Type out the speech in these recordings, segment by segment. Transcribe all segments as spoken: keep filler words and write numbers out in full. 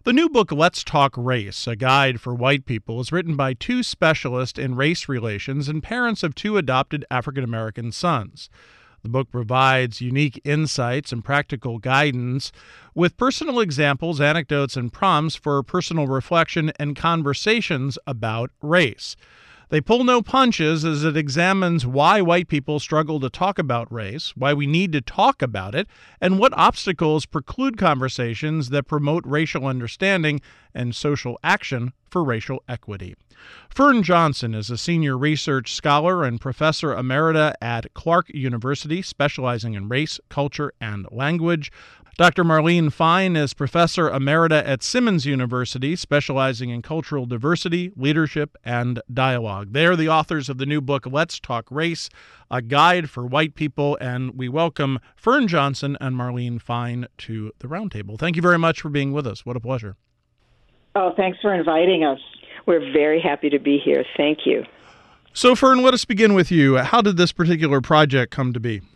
The new book, Let's Talk Race, a guide for white people, is written by two specialists in race relations and parents of two adopted African-American sons. The book provides unique insights and practical guidance with personal examples, anecdotes, and prompts for personal reflection and conversations about race. They pull no punches as it examines why white people struggle to talk about race, why we need to talk about it, and what obstacles preclude conversations that promote racial understanding and social action for racial equity. Fern Johnson is a senior research scholar and professor emerita at Clark University, specializing in race, culture, and language. Doctor Marlene Fine is professor emerita at Simmons University, specializing in cultural diversity, leadership, and dialogue. They are the authors of the new book, Let's Talk Race, a guide for white people, and we welcome Fern Johnson and Marlene Fine to the roundtable. Thank you very much for being with us. What a pleasure. Oh, thanks for inviting us. We're very happy to be here. Thank you. So, Fern, let us begin with you. How did this particular project come to be?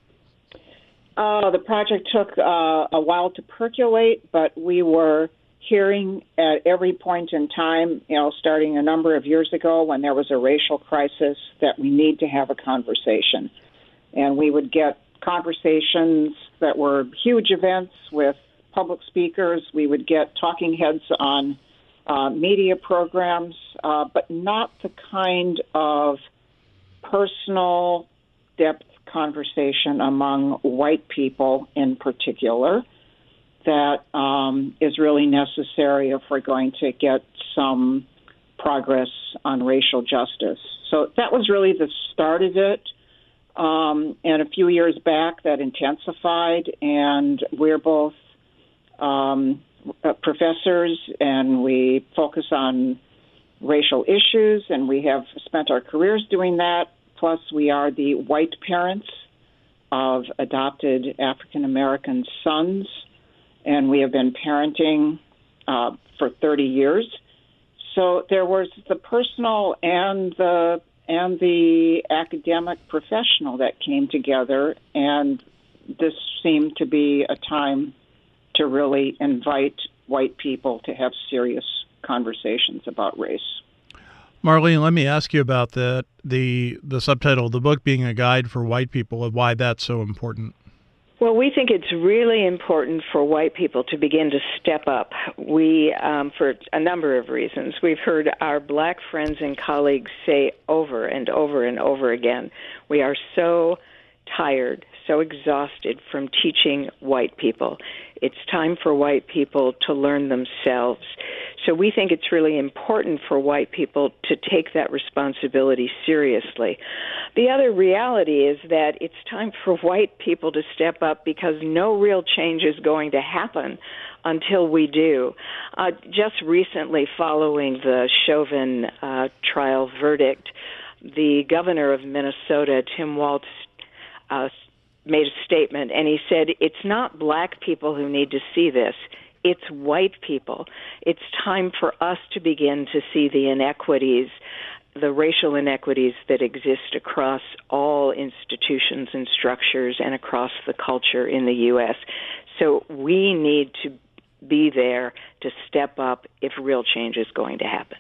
Uh, the project took uh, a while to percolate, but we were hearing at every point in time, you know, starting a number of years ago when there was a racial crisis, that we need to have a conversation. And we would get conversations that were huge events with public speakers. We would get talking heads on uh, media programs, uh, but not the kind of personal depth conversation among white people in particular that um, is really necessary if we're going to get some progress on racial justice. So that was really the start of it. Um, and a few years back, that intensified, and we're both um, professors, and we focus on racial issues, and we have spent our careers doing that. Plus, we are the white parents of adopted African-American sons, and we have been parenting uh, for thirty years. So there was the personal and the and the academic professional that came together, and this seemed to be a time to really invite white people to have serious conversations about race. Marlene, let me ask you about the, the the subtitle of the book being a guide for white people and why that's so important. Well, we think it's really important for white people to begin to step up. We, um, for a number of reasons, we've heard our black friends and colleagues say over and over and over again, we are so tired, so exhausted from teaching white people. It's time for white people to learn themselves. So we think it's really important for white people to take that responsibility seriously. The other reality is that it's time for white people to step up because no real change is going to happen until we do. Uh, just recently, following the Chauvin uh, trial verdict, the governor of Minnesota, Tim Walz, uh, made a statement, and he said, it's not black people who need to see this. It's white people. It's time for us to begin to see the inequities, the racial inequities that exist across all institutions and structures and across the culture in the U S. So we need to be there to step up if real change is going to happen.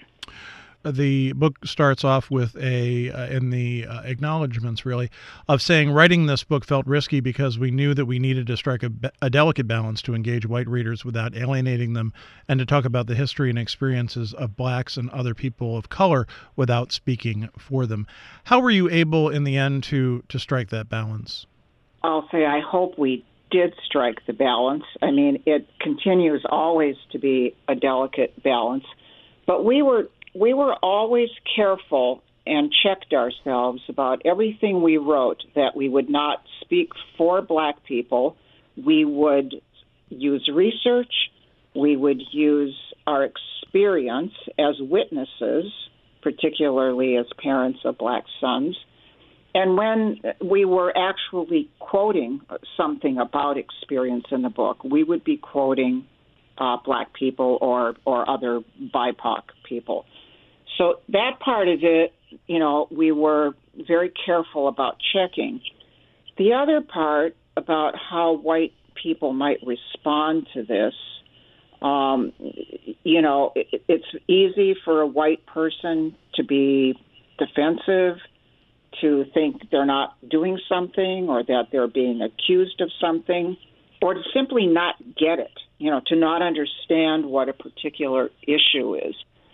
The book starts off with a, uh, in the uh, acknowledgments, really, of saying writing this book felt risky because we knew that we needed to strike a, a delicate balance to engage white readers without alienating them and to talk about the history and experiences of blacks and other people of color without speaking for them. How were you able, in the end, to, to strike that balance? I'll say I hope we did strike the balance. I mean, it continues always to be a delicate balance, but we were We were always careful and checked ourselves about everything we wrote, that we would not speak for black people. We would use research. We would use our experience as witnesses, particularly as parents of black sons. And when we were actually quoting something about experience in the book, we would be quoting uh, black people or, or other B I P O C people. So that part of it, you know, we were very careful about checking. The other part about how white people might respond to this, Um, you know, it, it's easy for a white person to be defensive, to think they're not doing something or that they're being accused of something, or to simply not get it, you know, to not understand what a particular issue is.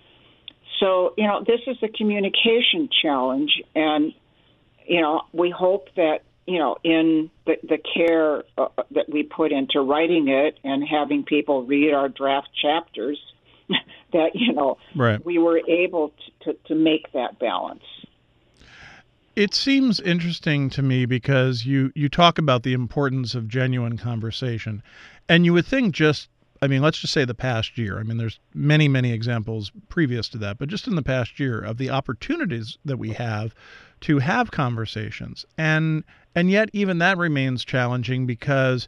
So, you know, this is a communication challenge, and, you know, we hope that, you know, in the, the care uh, that we put into writing it and having people read our draft chapters, that, you know, right. we were able to, to, to make that balance. It seems interesting to me because you, you talk about the importance of genuine conversation, and you would think just, I mean, let's just say the past year. I mean, there's many, many examples previous to that, but just in the past year of the opportunities that we have to have conversations. And and yet even that remains challenging because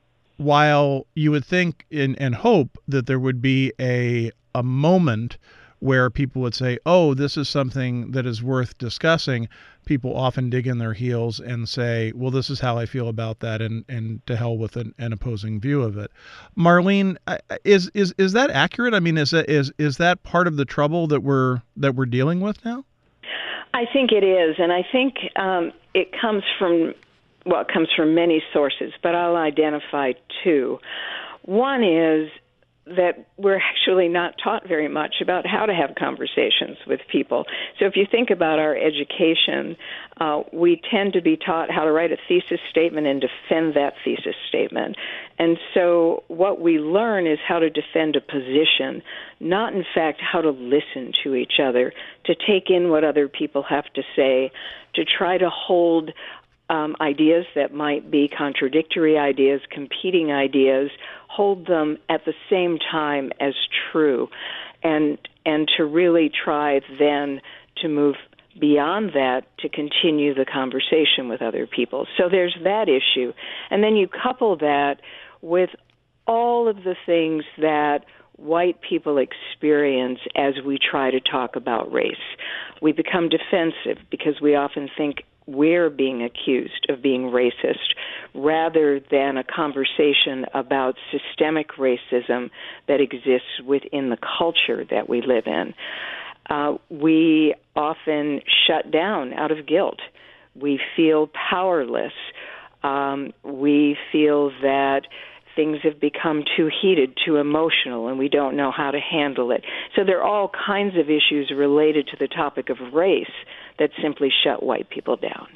while you would think in, and hope that there would be a a moment where people would say, oh, this is something that is worth discussing, people often dig in their heels and say, well, this is how I feel about that, and, and to hell with an, an opposing view of it. Marlene, is is is that accurate? I mean, is that, is is that part of the trouble that we're that we're dealing with now? I think it is, and I think um, it comes from, well, it comes from many sources, but I'll identify two. One is that we're actually not taught very much about how to have conversations with people. So if you think about our education, uh, we tend to be taught how to write a thesis statement and defend that thesis statement. And so what we learn is how to defend a position, not in fact how to listen to each other, to take in what other people have to say, to try to hold Um, ideas that might be contradictory ideas, competing ideas, hold them at the same time as true, and and to really try then to move beyond that to continue the conversation with other people. So there's that issue. And then you couple that with all of the things that white people experience as we try to talk about race. We become defensive because we often think we're being accused of being racist rather than a conversation about systemic racism that exists within the culture that we live in. Uh, we often shut down out of guilt. We feel powerless. Um, we feel that things have become too heated, too emotional, and we don't know how to handle it. So there are all kinds of issues related to the topic of race that simply shut white people down.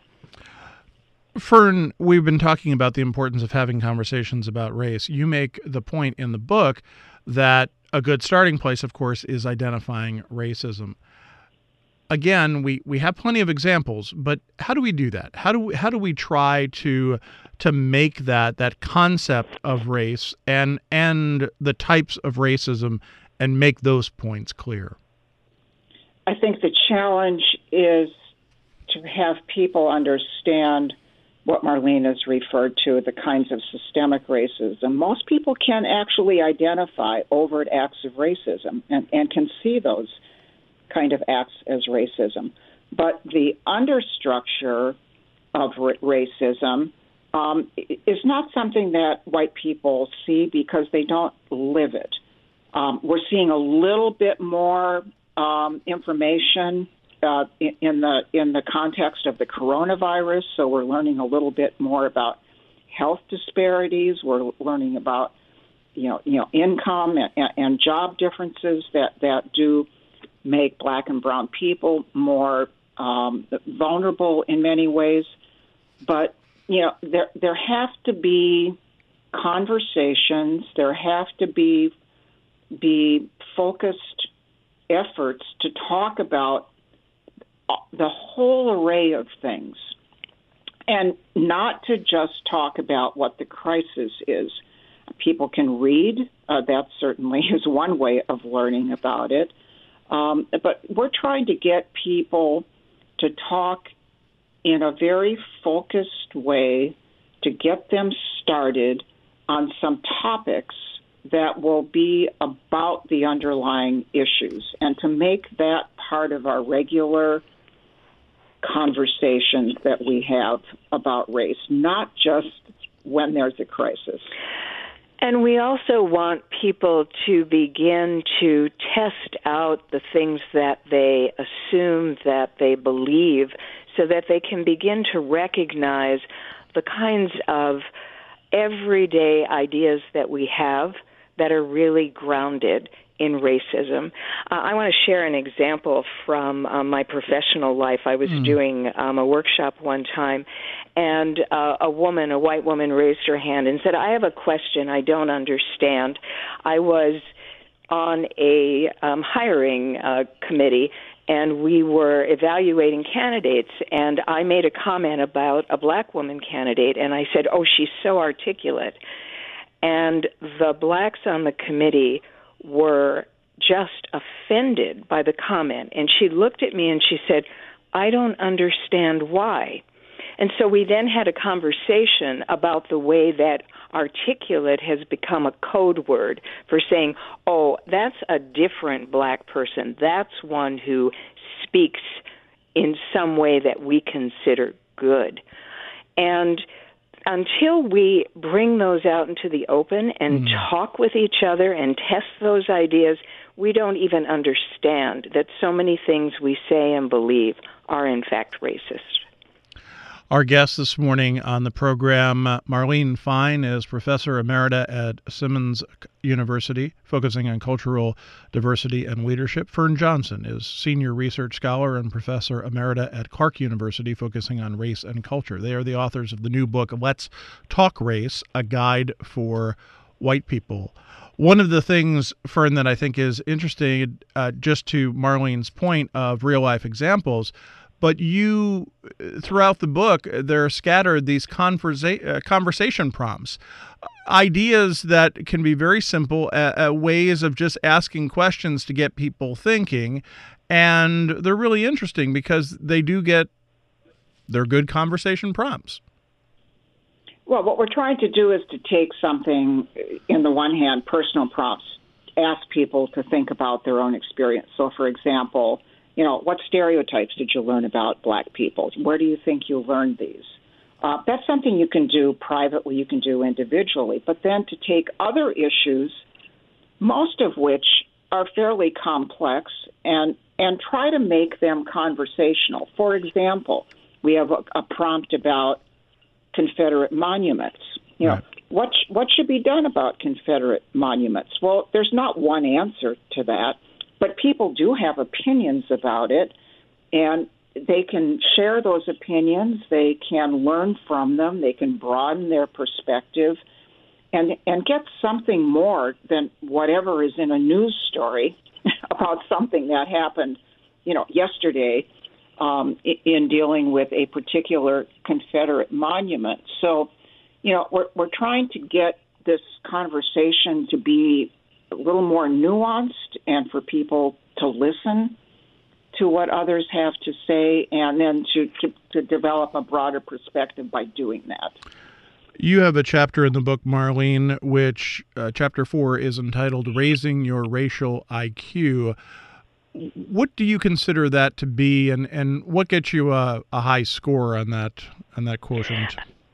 Fern, we've been talking about the importance of having conversations about race. You make the point in the book that a good starting place, of course, is identifying racism. Again, we, we have plenty of examples, but how do we do that? How do we, how do we try to to make that that concept of race and and the types of racism and make those points clear? I think the challenge is to have people understand what Marlene has referred to, the kinds of systemic racism. Most people can actually identify overt acts of racism and, and can see those kind of acts as racism. But the understructure of r- racism um, is not something that white people see because they don't live it. Um, we're seeing a little bit more um, information uh, in, in the in the context of the coronavirus, so we're learning a little bit more about health disparities. We're learning about you know you know income and, and job differences that, that do make black and brown people more um, vulnerable in many ways. But, you know, there there have to be conversations, there have to be be focused efforts to talk about the whole array of things and not to just talk about what the crisis is. People can read. Uh, that certainly is one way of learning about it. Um, but we're trying to get people to talk in a very focused way to get them started on some topics that will be about the underlying issues and to make that part of our regular conversations that we have about race, not just when there's a crisis. And we also want people to begin to test out the things that they assume, that they believe, so that they can begin to recognize the kinds of everyday ideas that we have that are really grounded in racism. Uh, I want to share an example from uh, my professional life. I was mm. doing um, a workshop one time, and uh, a woman, a white woman, raised her hand and said, I have a question I don't understand. I was on a um, hiring uh, committee, and we were evaluating candidates, and I made a comment about a black woman candidate, and I said, oh, she's so articulate. And the blacks on the committee were just offended by the comment. And she looked at me and she said, I don't understand why. And so we then had a conversation about the way that articulate has become a code word for saying, oh, that's a different black person. That's one who speaks in some way that we consider good. And until we bring those out into the open and mm. talk with each other and test those ideas, we don't even understand that so many things we say and believe are in fact racist. Our guest this morning on the program, Marlene Fine, is Professor Emerita at Simmons University, focusing on cultural diversity and leadership. Fern Johnson is Senior Research Scholar and Professor Emerita at Clark University, focusing on race and culture. They are the authors of the new book, Let's Talk Race, A Guide for White People. One of the things, Fern, that I think is interesting, uh, just to Marlene's point of real-life examples, but you, throughout the book, there are scattered these conversa- uh, conversation prompts, ideas that can be very simple, uh, uh, ways of just asking questions to get people thinking. And they're really interesting because they do get, they're good conversation prompts. Well, what we're trying to do is to take something, in the one hand, personal prompts, ask people to think about their own experience. So, for example, you know, what stereotypes did you learn about black people? Where do you think you learned these? Uh, that's something you can do privately, you can do individually. But then to take other issues, most of which are fairly complex, and, and try to make them conversational. For example, we have a, a prompt about Confederate monuments. You know, right. what what should be done about Confederate monuments? Well, there's not one answer to that. But people do have opinions about it, and they can share those opinions. They can learn from them. They can broaden their perspective and and get something more than whatever is in a news story about something that happened, you know, yesterday um, in dealing with a particular Confederate monument. So, you know, we're we're trying to get this conversation to be a little more nuanced and for people to listen to what others have to say, and then to, to, to develop a broader perspective by doing that. You have a chapter in the book, Marlene, which uh, chapter four is entitled Raising Your Racial I Q. What do you consider that to be, and, and what gets you a, a high score on that on that quotient?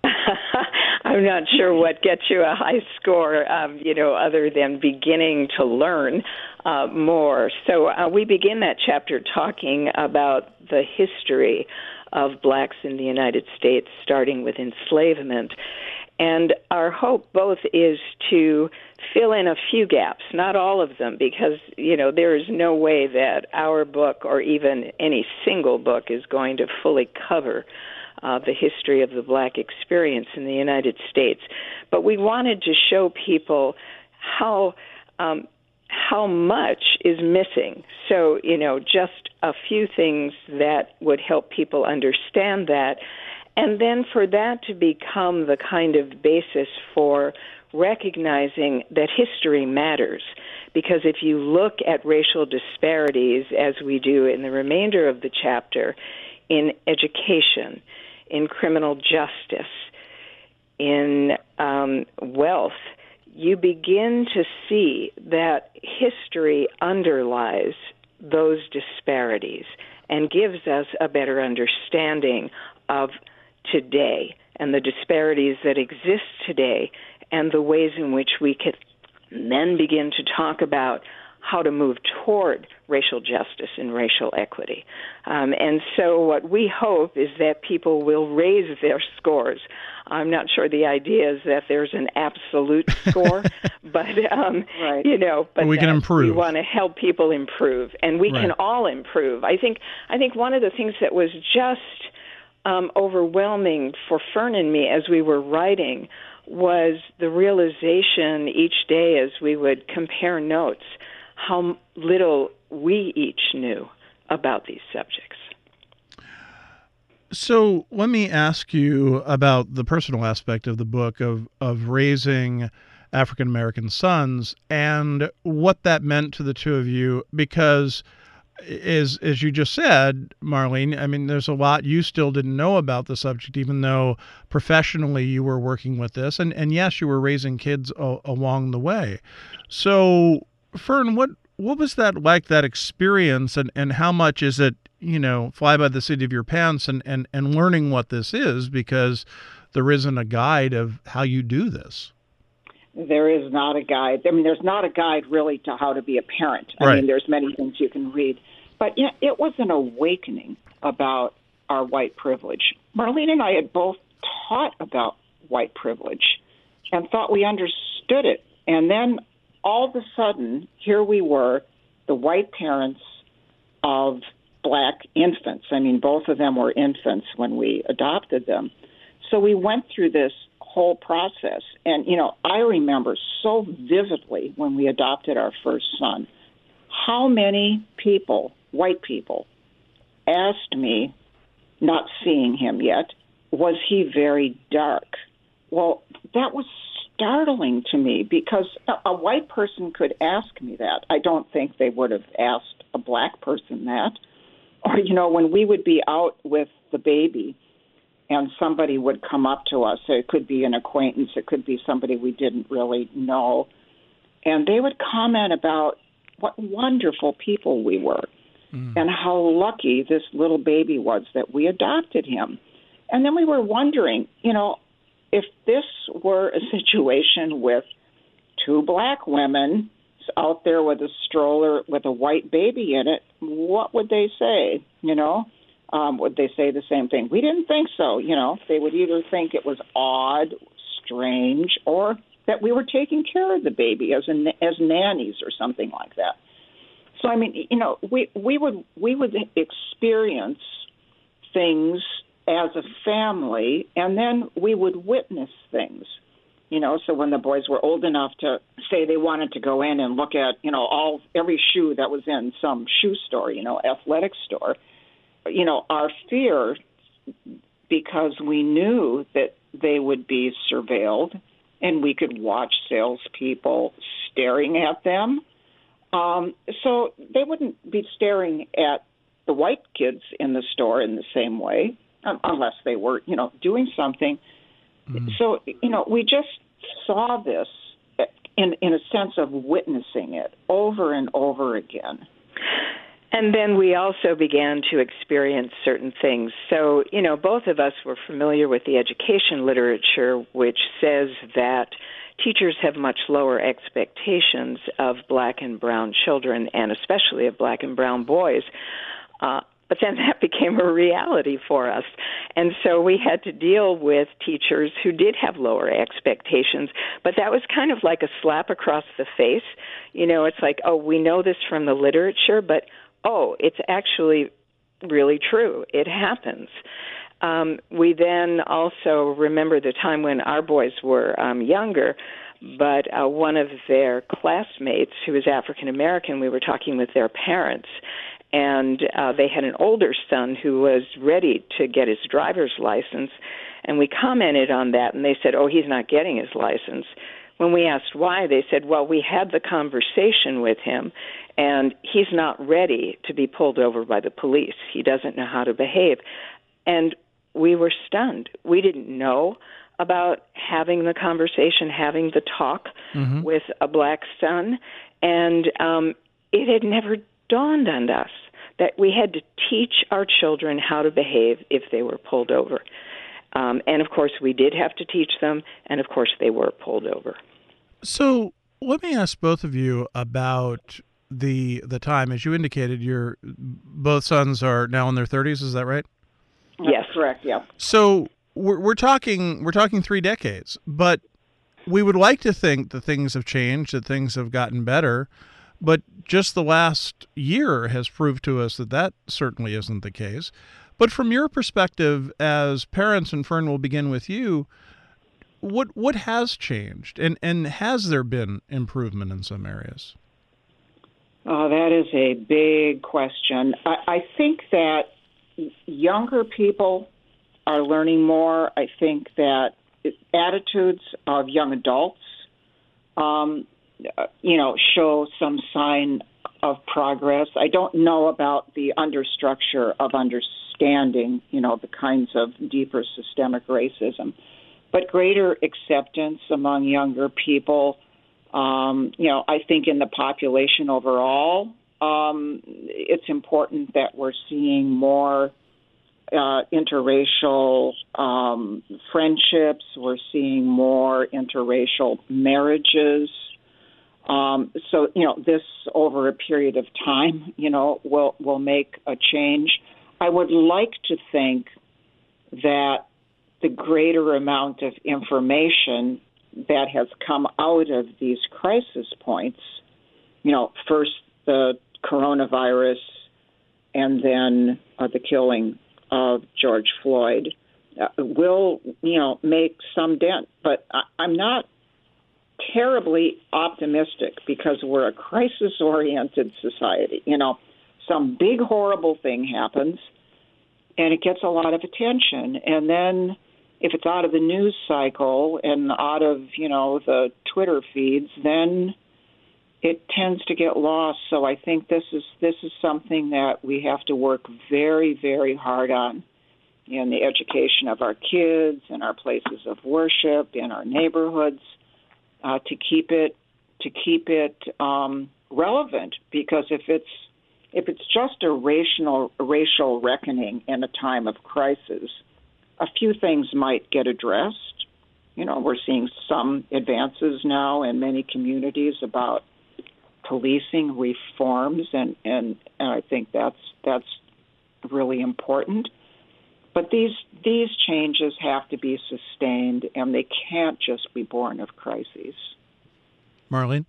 I'm not sure what gets you a high score, um, you know, other than beginning to learn uh, more. So uh, we begin that chapter talking about the history of blacks in the United States, starting with enslavement. And our hope both is to fill in a few gaps, not all of them, because, you know, there is no way that our book or even any single book is going to fully cover Uh, the history of the black experience in the United States. But we wanted to show people how um, how much is missing. So, you know, just a few things that would help people understand that. And then for that to become the kind of basis for recognizing that history matters. Because if you look at racial disparities, as we do in the remainder of the chapter, in education, in criminal justice, in um, wealth, you begin to see that history underlies those disparities and gives us a better understanding of today and the disparities that exist today and the ways in which we could then begin to talk about how to move toward racial justice and racial equity. Um, and so what we hope is that people will raise their scores. I'm not sure the idea is that there's an absolute score, but, um, right. you know, but we can improve. We want to help people improve, and we right. can all improve. I think, I think one of the things that was just um, overwhelming for Fern and me as we were writing was the realization each day as we would compare notes how little we each knew about these subjects. So let me ask you about the personal aspect of the book of, of raising African-American sons and what that meant to the two of you, because as, as you just said, Marlene, I mean, there's a lot you still didn't know about the subject, even though professionally you were working with this. And, and yes, you were raising kids a, along the way. So Fern, what what was that like, that experience, and, and how much is it, you know, fly by the seat of your pants and, and, and learning what this is, because there isn't a guide of how you do this? There is not a guide. I mean, there's not a guide really to how to be a parent. I right. mean, there's many things you can read. But yeah, it was an awakening about our white privilege. Marlene and I had both taught about white privilege and thought we understood it. And then all of a sudden, here we were, the white parents of black infants. I mean, both of them were infants when we adopted them. So we went through this whole process. And, you know, I remember so vividly when we adopted our first son, how many people, white people, asked me, not seeing him yet, was he very dark? Well, that was startling to me, because a, a white person could ask me that. I don't think they would have asked a black person that. Or, you know, when we would be out with the baby and somebody would come up to us, it could be an acquaintance, it could be somebody we didn't really know, and they would comment about what wonderful people we were mm. and how lucky this little baby was that we adopted him. And then we were wondering, you know, if this were a situation with two black women out there with a stroller with a white baby in it, what would they say? You know, um, would they say the same thing? We didn't think so. You know, they would either think it was odd, strange, or that we were taking care of the baby as a, as nannies or something like that. So I mean, you know, we we would we would experience things as a family, and then we would witness things. You know, so when the boys were old enough to say they wanted to go in and look at, you know, all every shoe that was in some shoe store, you know, athletic store, you know, our fear, because we knew that they would be surveilled and we could watch salespeople staring at them. Um, so they wouldn't be staring at the white kids in the store in the same way, um, unless they were, you know, doing something. Mm-hmm. So, you know, we just saw this in in a sense of witnessing it over and over again. And then we also began to experience certain things. So, you know, both of us were familiar with the education literature, which says that teachers have much lower expectations of black and brown children, and especially of black and brown boys. Uh, But then that became a reality for us. And so we had to deal with teachers who did have lower expectations, but that was kind of like a slap across the face. You know, it's like, oh, we know this from the literature, but, oh, it's actually really true. It happens. Um, we then also remember the time when our boys were um, younger, but uh, one of their classmates who was African American, we were talking with their parents, and uh, they had an older son who was ready to get his driver's license, and we commented on that, and they said, oh, he's not getting his license. When we asked why, they said, well, we had the conversation with him, and he's not ready to be pulled over by the police. He doesn't know how to behave. And we were stunned. We didn't know about having the conversation, having the talk mm-hmm. with a black son, and um, it had never dawned on us that we had to teach our children how to behave if they were pulled over. Um, and, of course, we did have to teach them, and, of course, they were pulled over. So let me ask both of you about the the time. As you indicated, your both sons are now in their thirties. Is that right? Yes, correct. Yeah. So we're we're talking we're talking three decades, but we would like to think that things have changed, that things have gotten better, but just the last year has proved to us that that certainly isn't the case. But from your perspective as parents, and Fern, will begin with you. What what has changed, and, and has there been improvement in some areas? Oh, that is a big question. I, I think that younger people are learning more. I think that attitudes of young adults, um, you know, show some sign of progress. I don't know about the understructure of understanding, you know, the kinds of deeper systemic racism. But greater acceptance among younger people, um, you know, I think in the population overall, um, it's important that we're seeing more uh, interracial um, friendships. We're seeing more interracial marriages. Um, so, you know, this over a period of time, you know, will will make a change. I would like to think that the greater amount of information that has come out of these crisis points, you know, first the coronavirus and then uh, the killing of George Floyd, uh, will, you know, make some dent. But I- I'm not terribly optimistic because we're a crisis-oriented society. You know, some big, horrible thing happens, and it gets a lot of attention. And then if it's out of the news cycle and out of, you know, the Twitter feeds, then it tends to get lost. So I think this is this is something that we have to work very, very hard on in the education of our kids, in our places of worship, in our neighborhoods, uh, to keep it to keep it um, relevant. Because if it's if it's just a racial racial reckoning in a time of crisis, a few things might get addressed. You know, we're seeing some advances now in many communities about policing reforms, and, and, and I think that's that's really important. But these these changes have to be sustained, and they can't just be born of crises. Marlene?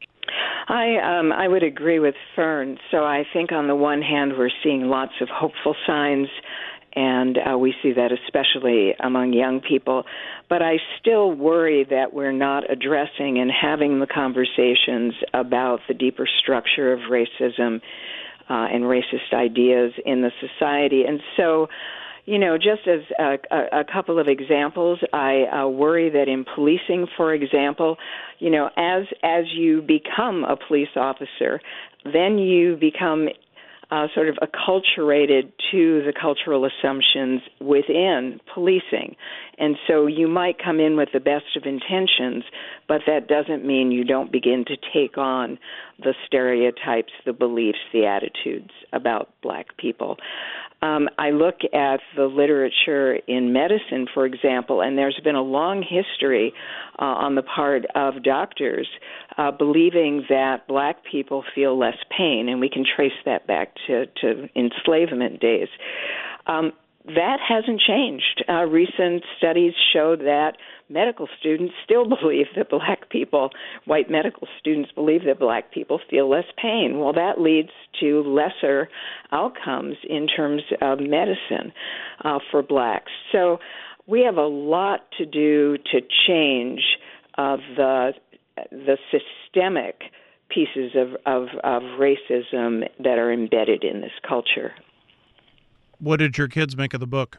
I um, I would agree with Fern. So I think on the one hand, we're seeing lots of hopeful signs, and uh, we see that especially among young people. But I still worry that we're not addressing and having the conversations about the deeper structure of racism uh, and racist ideas in the society. And so, you know, just as a, a, a couple of examples, I uh, worry that in policing, for example, you know, as as you become a police officer, then you become Uh, sort of acculturated to the cultural assumptions within policing. And so you might come in with the best of intentions, but that doesn't mean you don't begin to take on the stereotypes, the beliefs, the attitudes about black people. Um, I look at the literature in medicine, for example, and there's been a long history uh, on the part of doctors uh, believing that black people feel less pain, and we can trace that back to, to enslavement days. Um, that hasn't changed. Uh, recent studies show that medical students still believe that black people, white medical students believe that black people feel less pain. Well, that leads to lesser outcomes in terms of medicine uh, for blacks. So we have a lot to do to change uh, the the systemic pieces of, of, of racism that are embedded in this culture. What did your kids make of the book?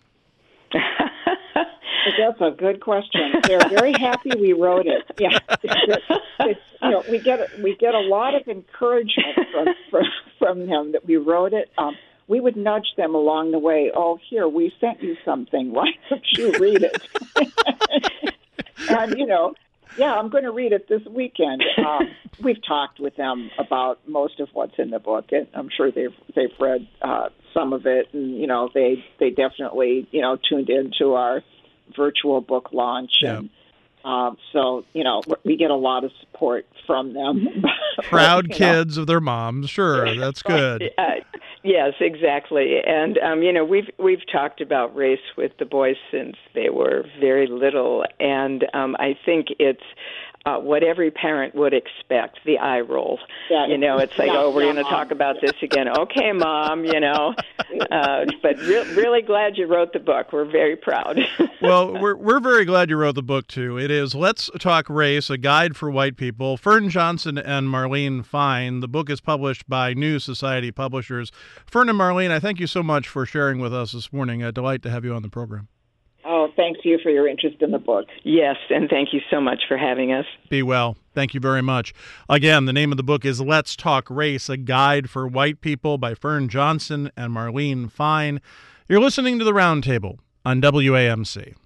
That's a good question. They're very happy we wrote it. Yeah, it's, you know, we get we get a lot of encouragement from from, from them that we wrote it. Um, we would nudge them along the way. Oh, here, we sent you something. Why don't you read it? And you know, Yeah, I'm going to read it this weekend. Um, we've talked with them about most of what's in the book, and I'm sure they've they've read uh, some of it, and you know they they definitely you know tuned into our virtual book launch, Yeah. and um, so you know we get a lot of support from them. Proud But, you know, kids of their moms. Sure, that's good. Uh, yes, exactly. And um, you know, we've we've talked about race with the boys since they were very little, and um, I think it's uh, what every parent would expect, the eye roll. Yeah, you know, it's like, yeah, oh, we're yeah, going to Mom. talk about this again. Okay, Mom, you know. Uh, but re- really glad you wrote the book. We're very proud. Well, we're we're very glad you wrote the book, too. It is Let's Talk Race, a guide for white people. Fern Johnson and Marlene Fine. The book is published by New Society Publishers. Fern and Marlene, I thank you so much for sharing with us this morning. A delight to have you on the program. Oh, thanks you for your interest in the book. Yes, and thank you so much for having us. Be well. Thank you very much. Again, the name of the book is Let's Talk Race, a guide for white people by Fern Johnson and Marlene Fine. You're listening to The Roundtable on W A M C.